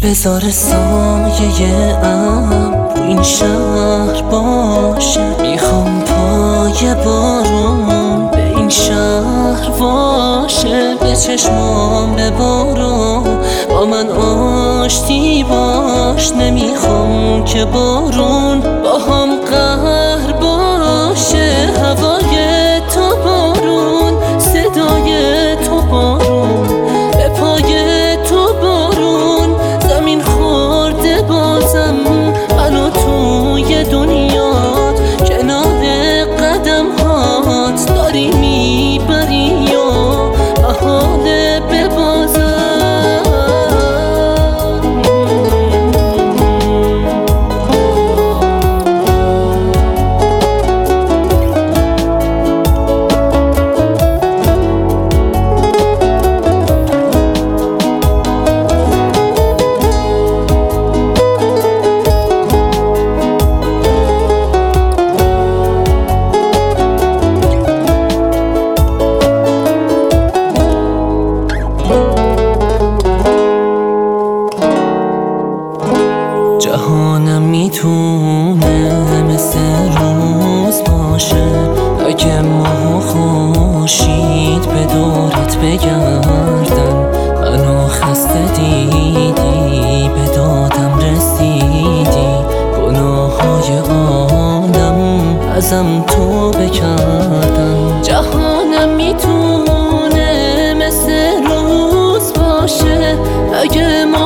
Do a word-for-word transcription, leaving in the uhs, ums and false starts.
بذار سایه ابر رو این شهر باشه. میخوام پای بارون به این شهر باشه. به چشمام ببارو با من آشتی باش. نمیخوام که بارون با هم قهر باشه. هوای تو بارون، صدای تو بارون، به پای تو بارون زمین خورده بازم. منو توی دنیات کنار قدم هات داری میبری یا بهانه ببازم. جهانم میتونه مثل روز باشه اگه ماه و خورشید به دورت بگردن. منو خسته دیدی به دادم رسیدی. گناههای عالم ازم تو بکردن. جهانم میتونه مثل روز باشه اگه ما